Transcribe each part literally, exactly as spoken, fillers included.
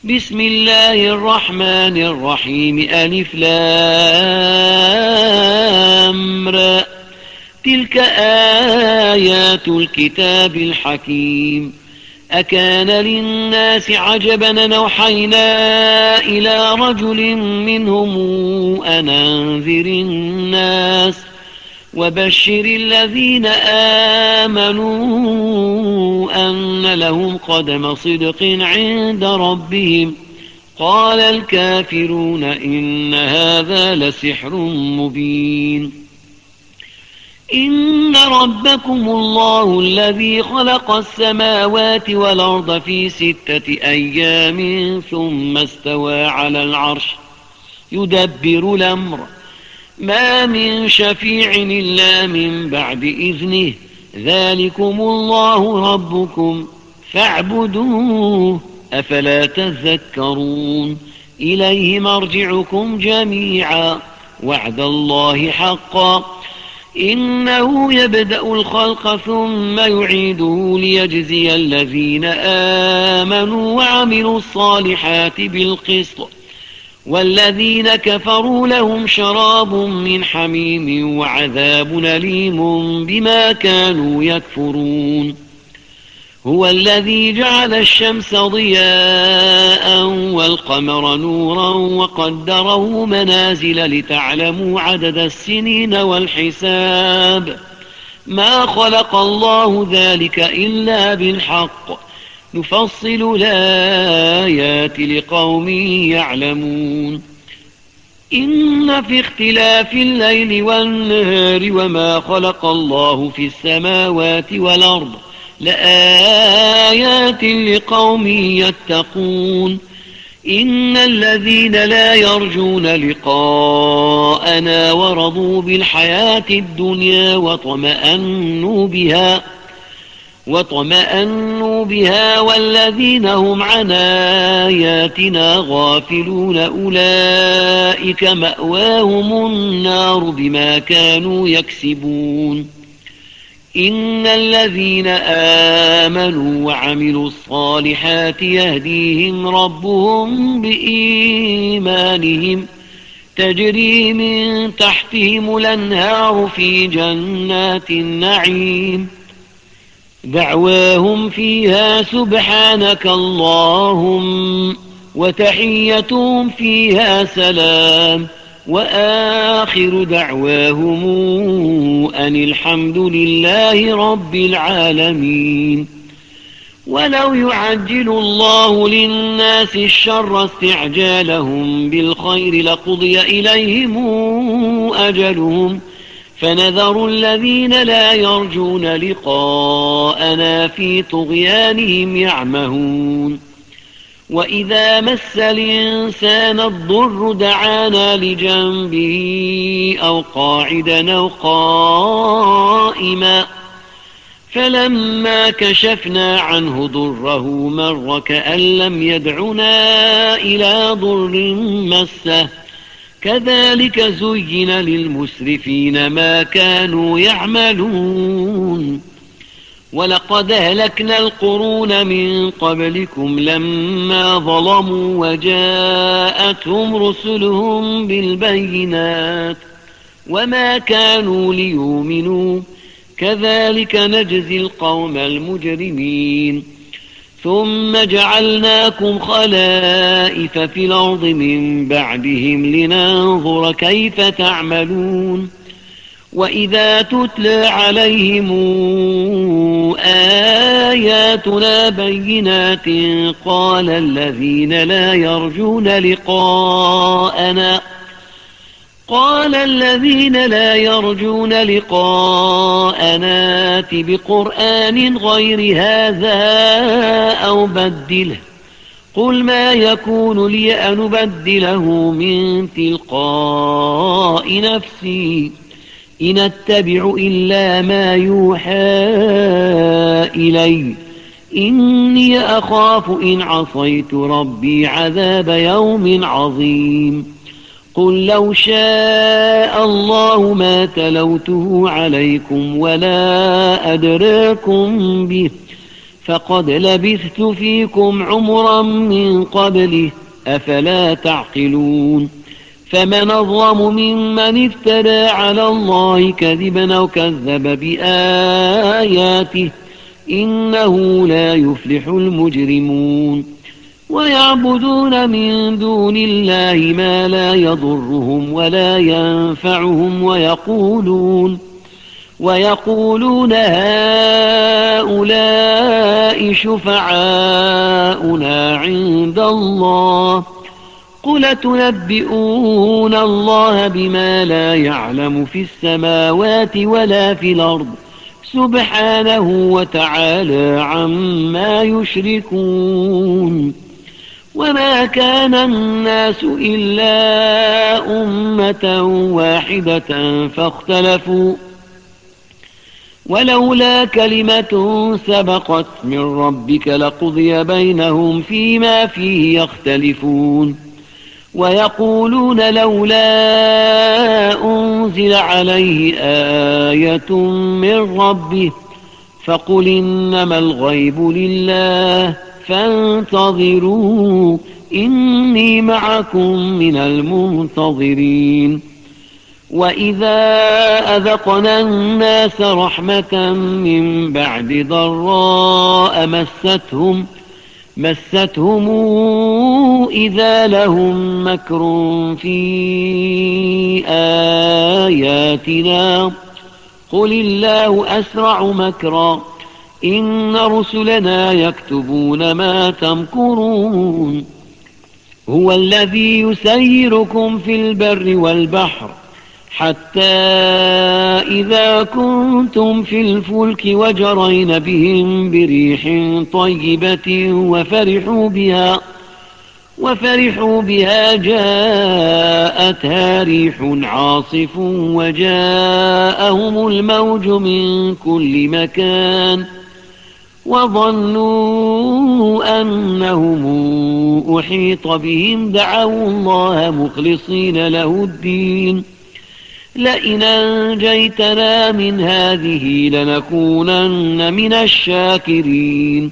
بسم الله الرحمن الرحيم. ألف لام را. تلك آيات الكتاب الحكيم. أكان للناس عجبا أن أوحينا إلى رجل منهم أن أنذر الناس وبشر الذين آمنوا أن لهم قدم صدق عند ربهم. قال الكافرون إن هذا لسحر مبين. إن ربكم الله الذي خلق السماوات والأرض في ستة أيام ثم استوى على العرش يدبر الأمر ما من شفيع إلا من بعد إذنه ذلكم الله ربكم فاعبدوه أفلا تذكرون. إليه مرجعكم جميعا وعد الله حقا إنه يبدأ الخلق ثم يعيده ليجزي الذين آمنوا وعملوا الصالحات بالقسط والذين كفروا لهم شراب من حميم وعذاب أليم بما كانوا يكفرون. هو الذي جعل الشمس ضياء والقمر نورا وقدره منازل لتعلموا عدد السنين والحساب ما خلق الله ذلك إلا بالحق نفصل الآيات لقوم يعلمون. إن في اختلاف الليل والنهار وما خلق الله في السماوات والأرض لآيات لقوم يتقون. إن الذين لا يرجون لقاءنا ورضوا بالحياة الدنيا وطمأنوا بها وطمأنوا بها والذين هم عن آياتنا غافلون أولئك مأواهم النار بما كانوا يكسبون. إن الذين آمنوا وعملوا الصالحات يهديهم ربهم بإيمانهم تجري من تحتهم الأنهار في جنات النعيم دعواهم فيها سبحانك اللهم وتحيتهم فيها سلام وآخر دعواهم أن الحمد لله رب العالمين. ولو يعجل الله للناس الشر استعجالهم بالخير لقضي إليهم أجلهم فنذر الذين لا يرجون لقاءنا في طغيانهم يعمهون. وإذا مس الإنسان الضر دعانا لجنبه أو قاعدا أو قائما فلما كشفنا عنه ضره مر كأن لم يدعنا إلى ضر مسه كذلك زين للمسرفين ما كانوا يعملون. ولقد أهلكنا القرون من قبلكم لما ظلموا وجاءتهم رسلهم بالبينات وما كانوا ليؤمنوا كذلك نجزي القوم المجرمين. ثم جعلناكم خلائف في الأرض من بعدهم لننظر كيف تعملون. وإذا تتلى عليهم آياتنا بينات قال الذين لا يرجون لقاءنا قال الذين لا يرجون لقاءنا ائت بقرآن غير هذا أو بدله قل ما يكون لي أن أبدله من تلقاء نفسي إن أتبع إلا ما يوحى إلي إني أخاف إن عصيت ربي عذاب يوم عظيم. قل لو شاء الله ما تلوته عليكم ولا أدراكم به فقد لبثت فيكم عمرا من قبله أفلا تعقلون فمن أظلم ممن افترى على الله كذبا أو كذب بآياته إنه لا يفلح المجرمون ويعبدون من دون الله ما لا يضرهم ولا ينفعهم ويقولون ويقولون هؤلاء شفعاؤنا عند الله قل تنبئون الله بما لا يعلم في السماوات ولا في الأرض سبحانه وتعالى عما يشركون وما كان الناس إلا أمة واحدة فاختلفوا ولولا كلمة سبقت من ربك لقضي بينهم فيما فيه يختلفون ويقولون لولا أنزل عليه آية من ربه فقل إنما الغيب لله فانتظروا إني معكم من المنتظرين وإذا أذقنا الناس رحمة من بعد ضراء مستهم مستهم إذا لهم مكر في آياتنا قل الله أسرع مكرا إن رسلنا يكتبون ما تمكرون هو الذي يسيركم في البر والبحر حتى إذا كنتم في الفلك وجرين بهم بريح طيبة وفرحوا بها وفرحوا بها جاءتها ريح عاصف وجاءهم الموج من كل مكان وظنوا أنهم أحيط بهم دعوا الله مخلصين له الدين لئن أنجيتنا من هذه لنكونن من الشاكرين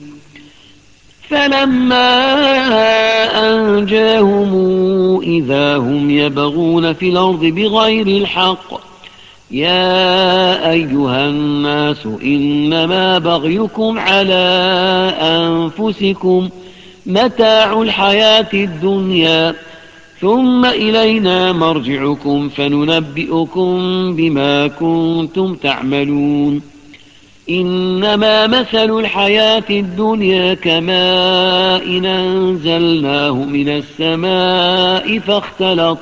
فلما أنجاهم إذا هم يبغون في الأرض بغير الحق يا أيها الناس إنما بغيكم على أنفسكم متاع الحياة الدنيا ثم إلينا مرجعكم فننبئكم بما كنتم تعملون إنما مثل الحياة الدنيا كماء أنزلناه من السماء فاختلط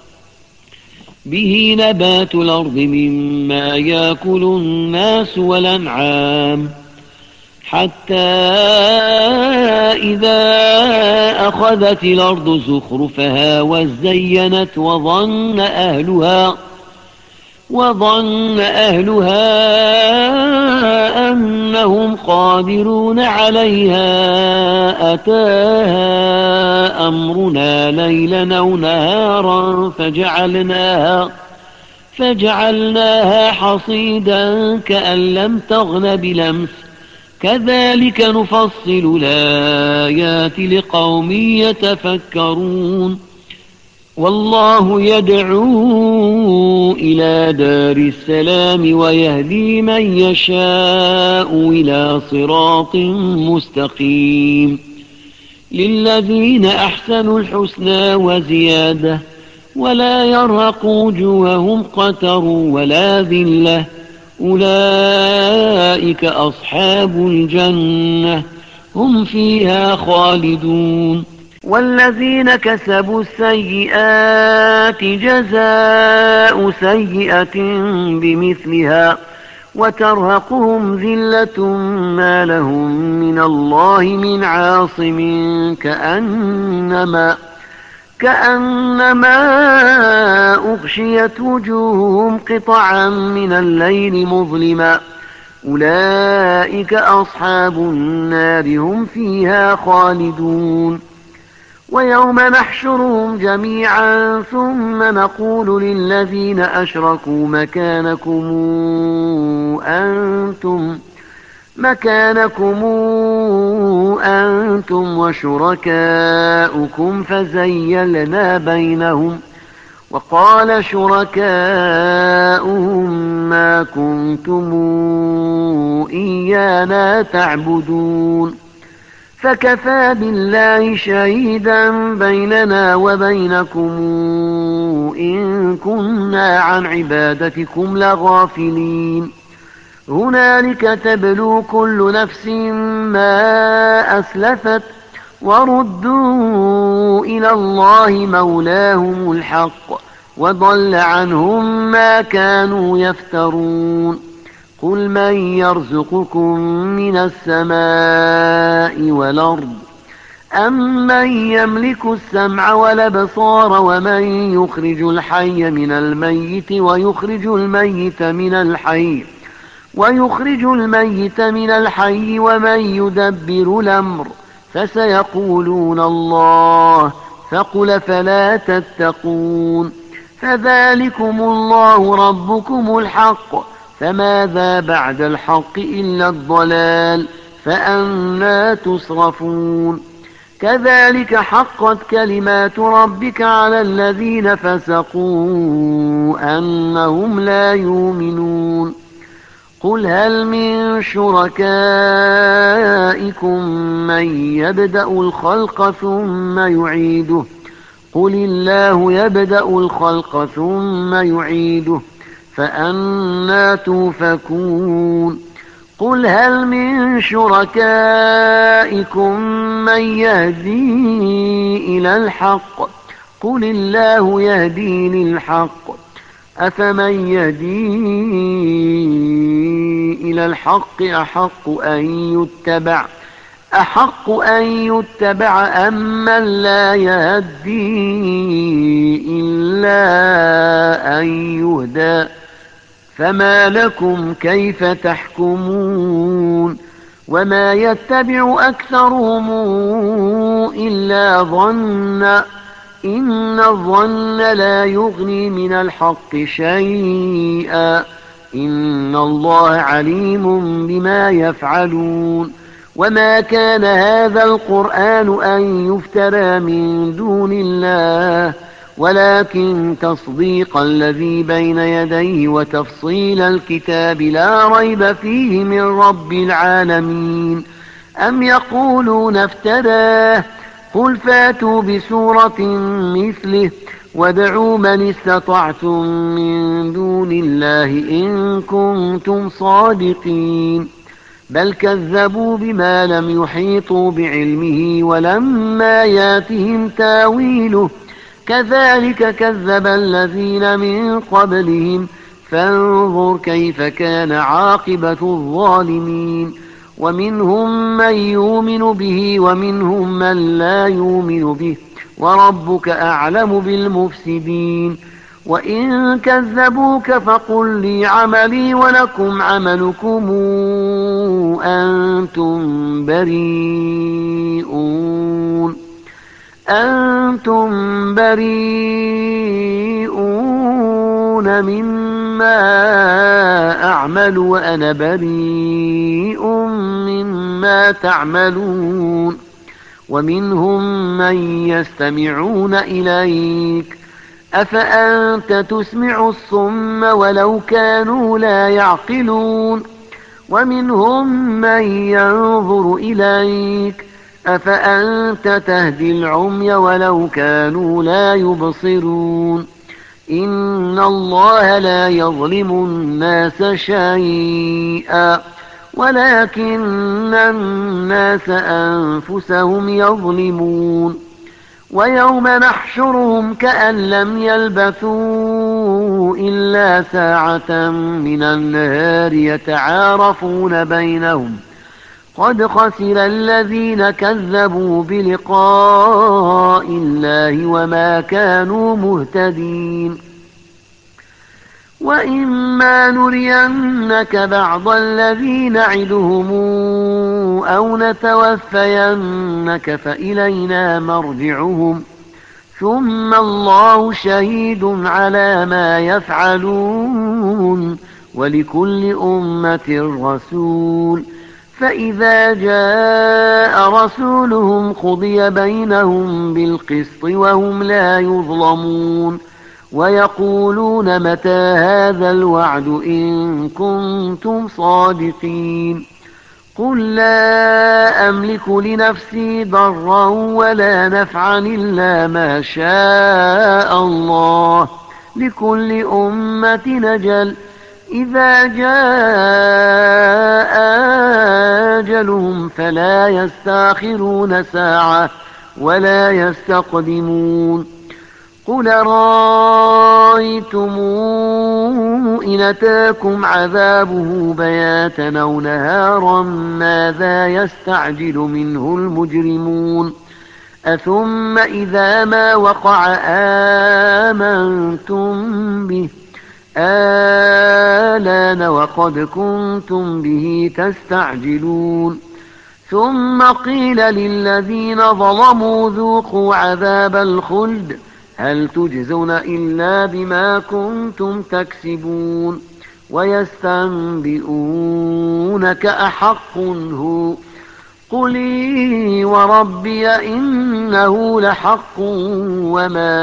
به نبات الأرض مما يأكل الناس والأنعام حتى إذا أخذت الأرض زخرفها وزينت وظن أهلها وظن أهلها أنهم قادرون عليها أتاها أمرنا ليلا أو نهارا فجعلناها فجعلناها حصيدا كأن لم تغن بلمس كذلك نفصل الآيات لقوم يتفكرون والله يدعو إلى دار السلام ويهدي من يشاء إلى صراط مستقيم للذين أحسنوا الحسنى وزيادة ولا يرهق وجوههم قتر ولا ذلة أولئك أصحاب الجنة هم فيها خالدون والذين كسبوا السيئات جزاء سيئة بمثلها وترهقهم ذلة ما لهم من الله من عاصم كأنما كأنما أغشيت وجوههم قطعا من الليل مظلما أولئك أصحاب النار هم فيها خالدون ويوم نحشرهم جميعا ثم نقول للذين أشركوا مكانكم أنتم مكانكم أنتم وشركاؤكم فزيلنا بينهم وقال شركاؤهم ما كنتم إيانا تعبدون فكفى بالله شهيدا بيننا وبينكم إن كنا عن عبادتكم لغافلين هنالك تبلو كل نفس ما أسلفت وردوا إلى الله مولاهم الحق وضل عنهم ما كانوا يفترون قل من يرزقكم من السماء والأرض أم من يملك السمع والأبصار ومن يخرج الحي من الميت ويخرج الميت من الحي ويخرج الميت من الحي ومن يدبر الأمر فسيقولون الله فقل فلا تتقون فذلكم الله ربكم الحق فماذا بعد الحق إلا الضلال فأنى تصرفون كذلك حقت كلمات ربك على الذين فسقوا أنهم لا يؤمنون قل هل من شركائكم من يبدأ الخلق ثم يعيده قل الله يبدأ الخلق ثم يعيده فأنى توفكون قل هل من شركائكم من يهدي إلى الحق قل الله يهدي للحق أفمن يهدي إلى الحق أحق أن يتبع أحق أن يتبع أم من لا يهدي إلا أن يهدى فما لكم كيف تحكمون وما يتبع أكثرهم إلا ظنا إن الظن لا يغني من الحق شيئا إن الله عليم بما يفعلون وما كان هذا القرآن أن يفترى من دون الله ولكن تصديق الذي بين يديه وتفصيل الكتاب لا ريب فيه من رب العالمين أم يقولون افتراه قل فاتوا بسورة مثله وادعوا من استطعتم من دون الله إن كنتم صادقين بل كذبوا بما لم يحيطوا بعلمه ولما ياتهم تاويله كذلك كذب الذين من قبلهم فانظر كيف كان عاقبة الظالمين ومنهم من يؤمن به ومنهم من لا يؤمن به وربك أعلم بالمفسدين وإن كذبوك فقل لي عملي ولكم عملكم أنتم بريئون أنتم بريئون مما أعمل وأنا بريء مما تعملون ومنهم من يستمعون إليك أفأنت تسمع الصم ولو كانوا لا يعقلون ومنهم من ينظر إليك أفأنت تهدي العمي ولو كانوا لا يبصرون إن الله لا يظلم الناس شيئا ولكن الناس أنفسهم يظلمون ويوم نحشرهم كأن لم يلبثوا إلا ساعة من النهار يتعارفون بينهم قد خسر الذين كذبوا بلقاء الله وما كانوا مهتدين وإما نرينك بعض الذي نعدهم أو نتوفينك فإلينا مرجعهم ثم الله شهيد على ما يفعلون ولكل أمة رسول فإذا جاء رسولهم قضي بينهم بالقسط وهم لا يظلمون ويقولون متى هذا الوعد إن كنتم صادقين قل لا أملك لنفسي ضرا ولا نفعا إلا ما شاء الله لكل أمة أجل إذا جاء أجلهم فلا يستأخرون ساعة ولا يستقدمون قل رأيتم إن أتاكم عذابه بياتا أو نهارا ماذا يستعجل منه المجرمون أثم إذا ما وقع آمنتم به آلان وقد كنتم به تستعجلون ثم قيل للذين ظلموا ذوقوا عذاب الخلد هل تجزون إلا بما كنتم تكسبون ويستنبئونك أحق هو قل إي وربي إنه لحق وما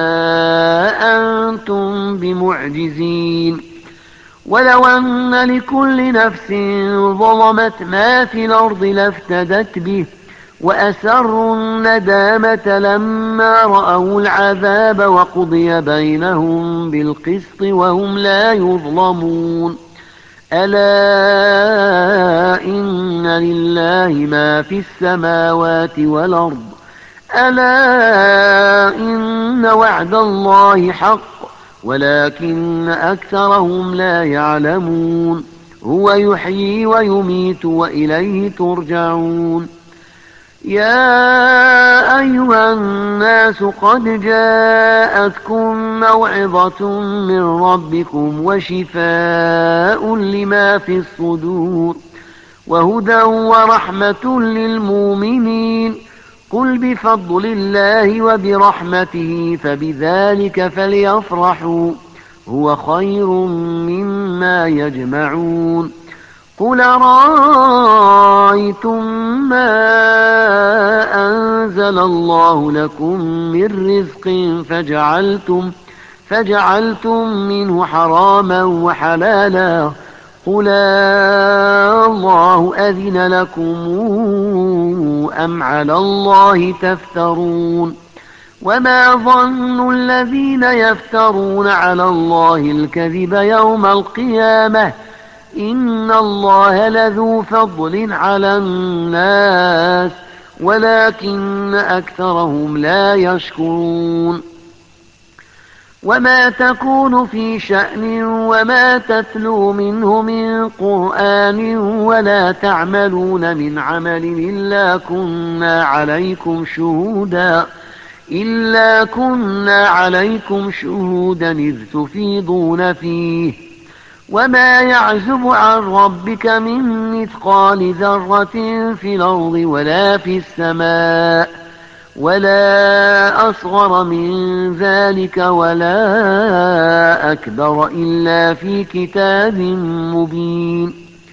أنتم بمعجزين ولو أن لكل نفس ظلمت ما في الأرض لافتدت به وأسروا الندامة لما رأوا العذاب وقضي بينهم بالقسط وهم لا يظلمون ألا إن لله ما في السماوات والأرض ألا إن وعد الله حق ولكن أكثرهم لا يعلمون هو يحيي ويميت وإليه ترجعون يا أيها الناس قد جاءتكم موعظة من ربكم وشفاء لما في الصدور وهدى ورحمة للمؤمنين قل بفضل الله وبرحمته فبذلك فليفرحوا هو خير مما يجمعون قل رأيتم ما أنزل الله لكم من رزق فجعلتم, فجعلتم منه حراما وحلالا قل الله أذن لكم أم على الله تفترون وما ظن الذين يفترون على الله الكذب يوم القيامة إن الله لذو فضل على الناس ولكن أكثرهم لا يشكرون وما تكون في شأن وما تتلو منه من قرآن ولا تعملون من عمل إلا كنا عليكم شهودا إلا كنا عليكم شهودا إذ تفيضون فيه وما يعزب عن ربك من مثقال ذرة في الأرض ولا في السماء ولا أصغر من ذلك ولا أكبر إلا في كتاب مبين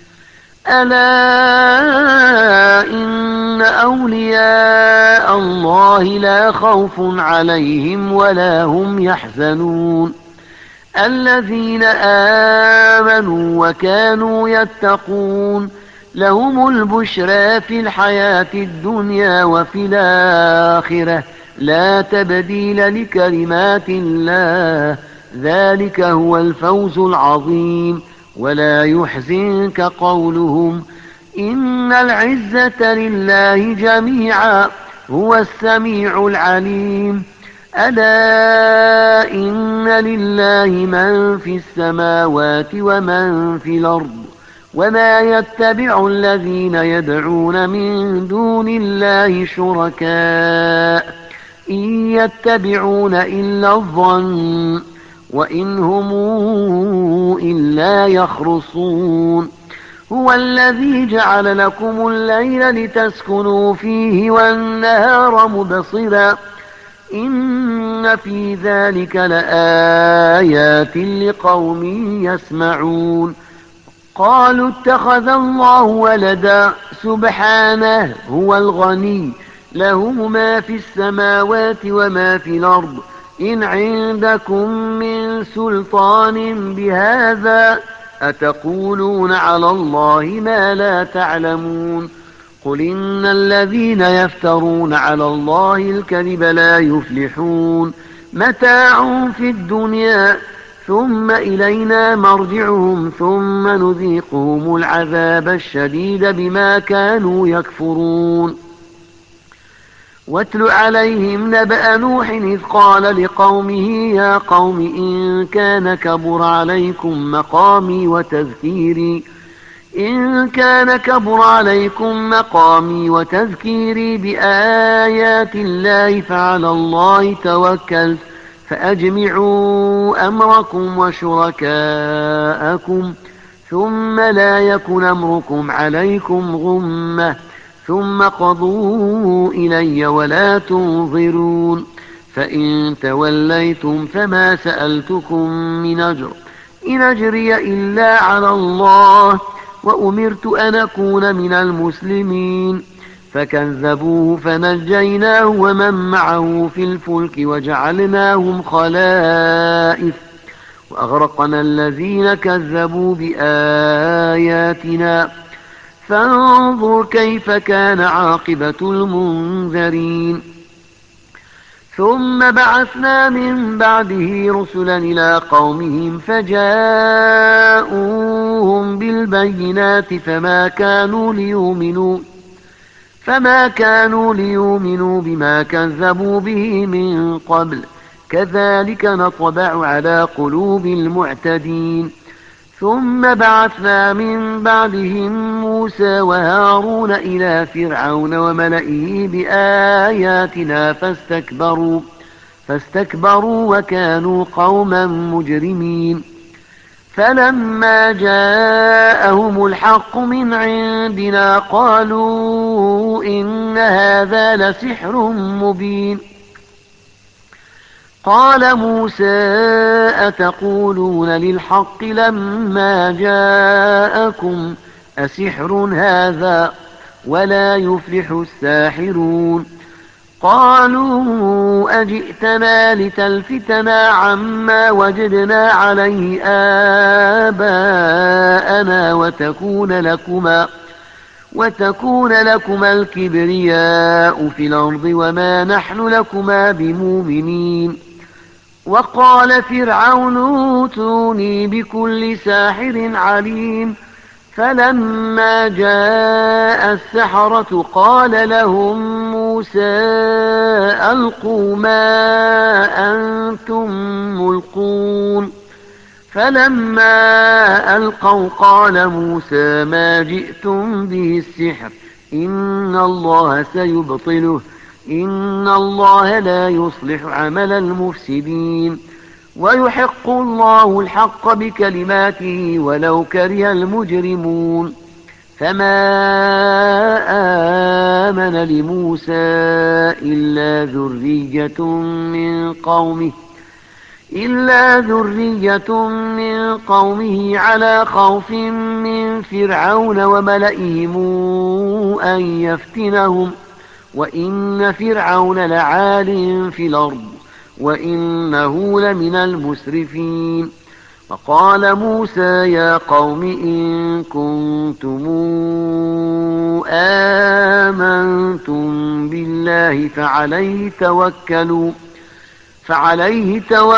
ألا إن أولياء الله لا خوف عليهم ولا هم يحزنون الذين آمنوا وكانوا يتقون لهم البشرى في الحياة الدنيا وفي الآخرة لا تبديل لكلمات الله ذلك هو الفوز العظيم ولا يحزنك قولهم إن العزة لله جميعا هو السميع العليم ألا إن لله من في السماوات ومن في الأرض وما يتبع الذين يدعون من دون الله شركاء إن يتبعون إلا الظن وإن هم إلا يخرصون هو الذي جعل لكم الليل لتسكنوا فيه والنهار مبصرا إن في ذلك لآيات لقوم يسمعون قالوا اتخذ الله ولدا سبحانه هو الغني له ما في السماوات وما في الأرض إن عندكم من سلطان بهذا أتقولون على الله ما لا تعلمون قل إن الذين يفترون على الله الكذب لا يفلحون متاع في الدنيا ثم إلينا مرجعهم ثم نذيقهم العذاب الشديد بما كانوا يكفرون واتل عليهم نبأ نوح إذ قال لقومه يا قوم إن كان كبر عليكم مقامي وتذكيري إن كان كبر عليكم مقامي وتذكيري بآيات الله فعلى الله توكلت فأجمعوا أمركم وشركاءكم ثم لا يكن أمركم عليكم غمة ثم قضوا إلي ولا تنظرون فإن توليتم فما سألتكم من أجر إن أجري إلا على الله وأمرت أن أكون من المسلمين فكذبوه فنجيناه ومن معه في الفلك وجعلناهم خلائف وأغرقنا الذين كذبوا بآياتنا فانظر كيف كان عاقبة المنذرين ثم بعثنا من بعده رسلا إلى قومهم فجاءوهم بالبينات فما كانوا ليؤمنوا فما كانوا ليؤمنوا بما كذبوا به من قبل كذلك نطبع على قلوب المعتدين ثم بعثنا من بعدهم موسى وهارون إلى فرعون وملئه بآياتنا فاستكبروا فاستكبروا وكانوا قوما مجرمين فلما جاءهم الحق من عندنا قالوا إن هذا لسحر مبين قال موسى أتقولون للحق لما جاءكم أسحر هذا ولا يفلح الساحرون قالوا أجئتنا لتلفتنا عما وجدنا عليه آباءنا وتكون لكما وتكون لكما الكبرياء في الأرض وما نحن لكما بمؤمنين وقال فرعون ائتوني بكل ساحر عليم فلما جاء السحرة قال لهم موسى ألقوا ما أنتم ملقون فلما ألقوا قال موسى ما جئتم به السحر إن الله سيبطله إن الله لا يصلح عمل المفسدين ويحق الله الحق بكلماته ولو كره المجرمون فما آمن لموسى إلا ذرية من قومه إلا ذرية من قومه على خوف من فرعون وملئهم أن يفتنهم وإن فرعون لعال في الأرض وإنه لمن المسرفين فقال موسى يا قوم إن كنتم آمنتم بالله فعليه توكلوا فعليه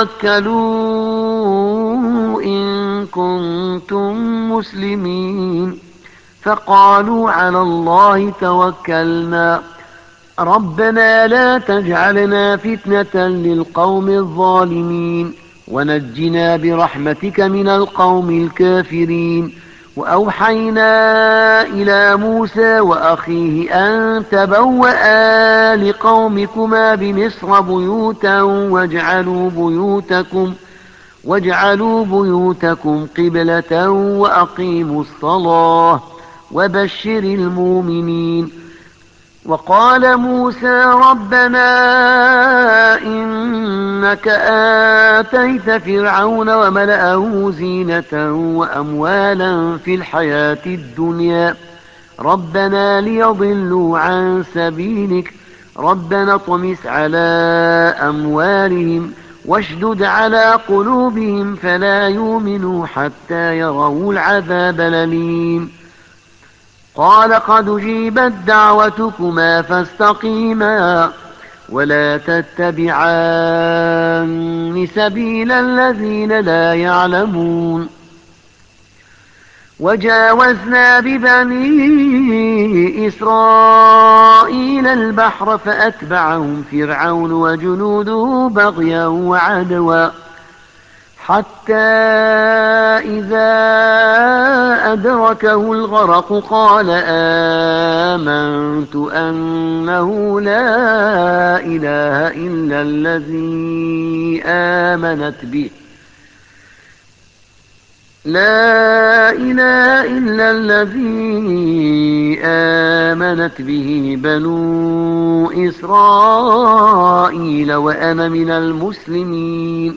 توكلوا إن كنتم مسلمين فقالوا على الله توكلنا ربنا لا تجعلنا فتنة للقوم الظالمين ونجنا برحمتك من القوم الكافرين وأوحينا إلى موسى وأخيه أن تبوأ لقومكما بمصر بيوتا واجعلوا بيوتكم واجعلوا بيوتكم قبلة وأقيموا الصلاة وبشر المؤمنين وقال موسى ربنا إن إنك آتيت فرعون وملأه زينة وأموالا في الحياة الدنيا ربنا ليضلوا عن سبيلك ربنا اطمس على أموالهم واشدد على قلوبهم فلا يؤمنوا حتى يروا العذاب الأليم قال قد أجيبت دعوتكما فاستقيما ولا تتبعان سبيل الذين لا يعلمون وجاوزنا ببني إسرائيل البحر فأتبعهم فرعون وجنوده بغيا وعدوا حتى إذا أدركه الغرق قال آمنت أنه لا إله إلا الذي آمنت به لا إله إلا الذي آمنت به بنو إسرائيل وأنا من المسلمين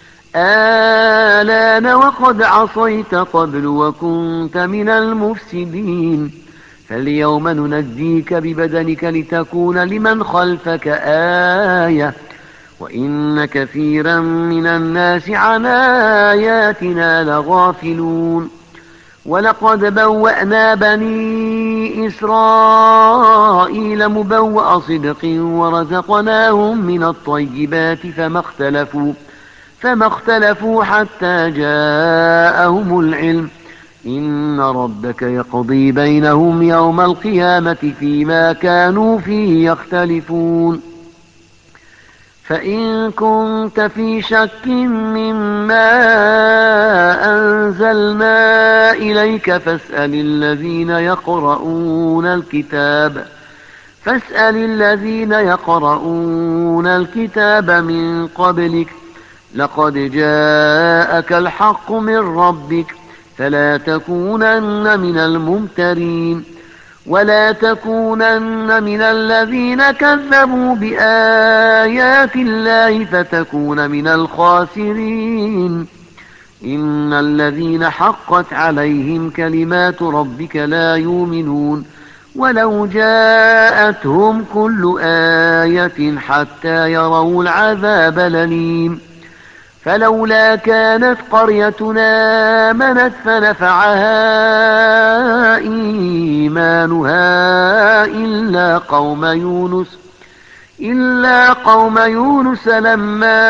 آلان وقد عصيت قبل وكنت من المفسدين فاليوم ننجيك ببدنك لتكون لمن خلفك آية وإن كثيرا من الناس عن آياتنا لغافلون ولقد بوأنا بني إسرائيل مبوأ صدق ورزقناهم من الطيبات فما اختلفوا فما اختلفوا حتى جاءهم العلم إن ربك يقضي بينهم يوم القيامة فيما كانوا فيه يختلفون فإن كنت في شك مما أنزلنا إليك فاسأل الذين يقرؤون الكتاب فاسأل الذين يقرؤون الكتاب من قبلك لقد جاءك الحق من ربك فلا تكونن من الممترين ولا تكونن من الذين كذبوا بآيات الله فتكون من الخاسرين إن الذين حقت عليهم كلمات ربك لا يؤمنون ولو جاءتهم كل آية حتى يروا العذاب الأليم فلولا كانت قريتنا آمنت فنفعها إيمانها إلا قوم يونس إلا قوم يونس لما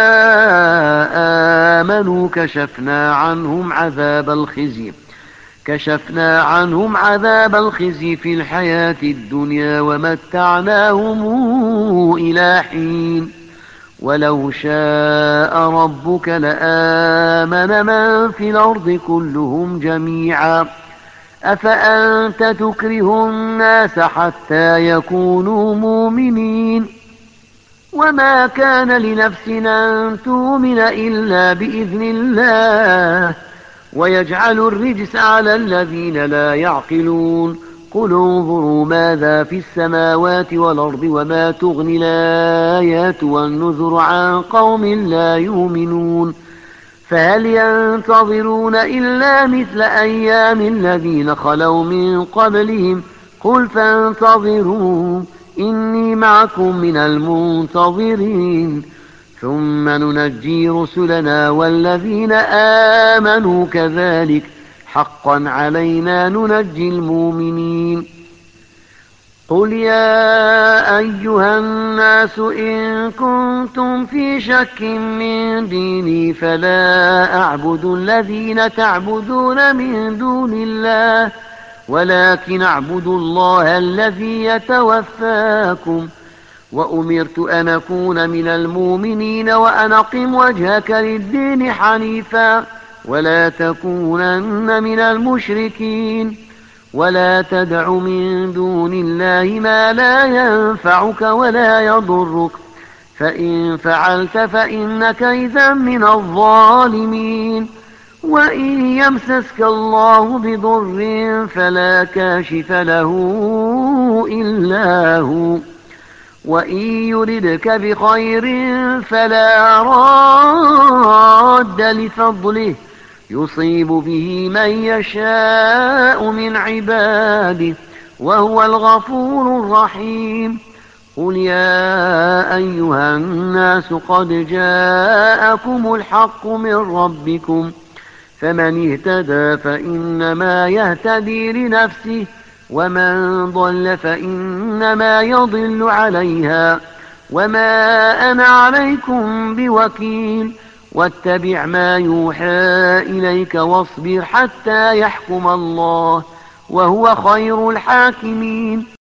آمنوا كشفنا عنهم عذاب الخزي كشفنا عنهم عذاب الخزي في الحياة الدنيا ومتعناهم إلى حين ولو شاء ربك لآمن من في الأرض كلهم جميعا أفأنت تكره الناس حتى يكونوا مؤمنين وما كان لنفس أن تؤمن إلا بإذن الله ويجعل الرجس على الذين لا يعقلون قل انظروا ماذا في السماوات والأرض وما تغني الآيات والنذر عن قوم لا يؤمنون فهل ينتظرون إلا مثل أيام الذين خلوا من قبلهم قل فانتظروا إني معكم من المنتظرين ثم ننجي رسلنا والذين آمنوا كذلك حقا علينا ننجي المؤمنين قل يا أيها الناس إن كنتم في شك من ديني فلا أعبد الذين تعبدون من دون الله ولكن أعبد الله الذي يتوفاكم وأمرت أن أكون من المؤمنين وأن أقم وجهك للدين حنيفا ولا تكونن من المشركين ولا تدع من دون الله ما لا ينفعك ولا يضرك فإن فعلت فإنك إذا من الظالمين وإن يمسسك الله بضر فلا كاشف له إلا هو وإن يردك بخير فلا راد لفضله يصيب به من يشاء من عباده وهو الغفور الرحيم. قل يا أيها الناس قد جاءكم الحق من ربكم فمن اهتدى فإنما يهتدي لنفسه ومن ضل فإنما يضل عليها وما أنا عليكم بوكيل. واتبع ما يوحى إليك واصبر حتى يحكم الله وهو خير الحاكمين.